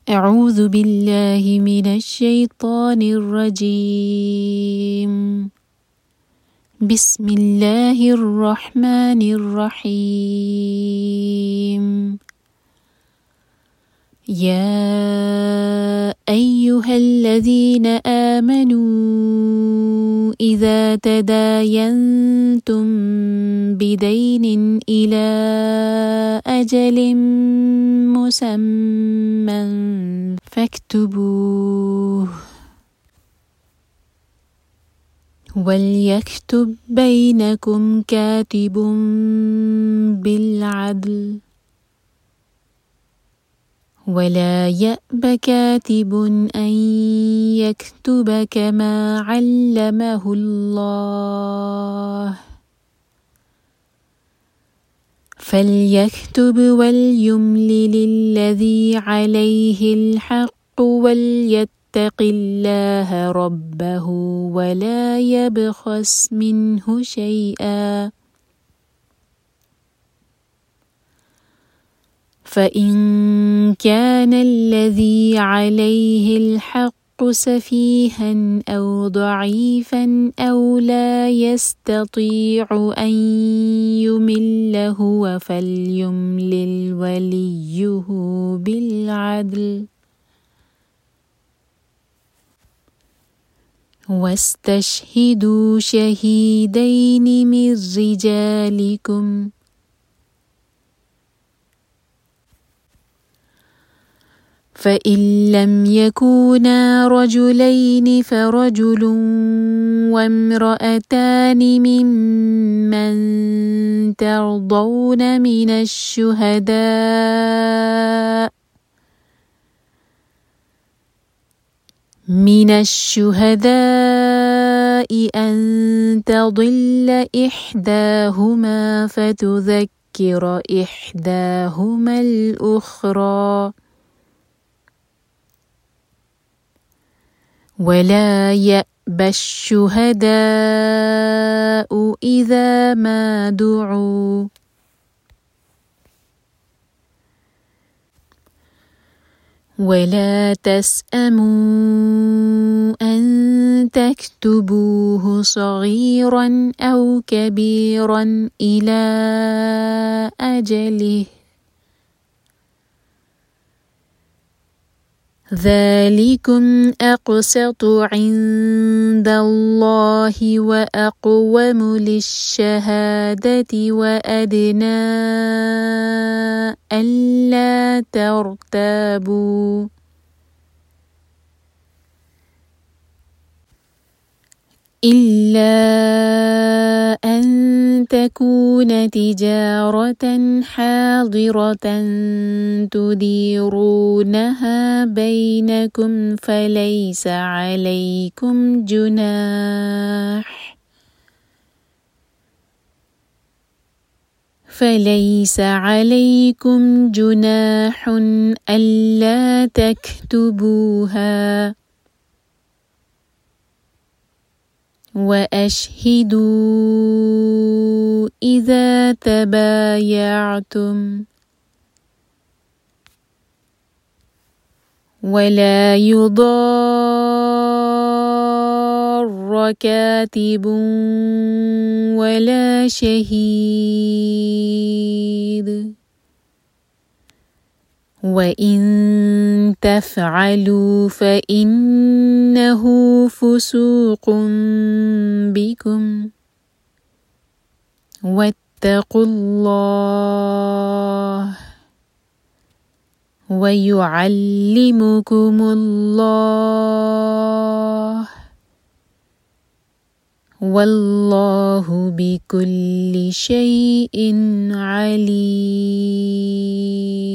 أعوذ بالله من الشيطان الرجيم. بسم الله الرحمن الرحيم. يا أيها الذين آمنوا إذا تداينتم بدين إلى أجل مسمى فاكتبوه، وليكتب بينكم كاتب بالعدل، ولا يأب كاتب أن يكتب كما علمه الله، فليكتب وليملل الذي عليه الحق وليتق الله ربه ولا يبخس منه شيئا، فإن كان الذي عليه الحق سفيها أو ضعيفا أو لا يستطيع أن يمل هو فليملل وليه بالعدل، واستشهدوا شهيدين من رجالكم، فإن لم يكونا رجلين فرجل وامرأتان ممن ترضون من الشهداء أن تضل إحداهما فتذكر إحداهما الأخرى، ولا يأبى الشهداء إذا ما دعوا، ولا تسأموا أن تكتبوه صغيرا أو كبيرا إلى أجله، ذلكم أقسط عند الله وأقوم للشهادة وأدنى ألا ترتابوا، إلا أن تكون تجارة حاضرة تديرونها بينكم فليس عليكم جناح ألا تكتبوها، وأشهدوا إذا تبايعتم، ولا يضار كاتب ولا شهيد، وإن تفعلوا فإنه فسوق بكم، واتقوا الله ويعلمكم الله، والله بكل شيء عليم.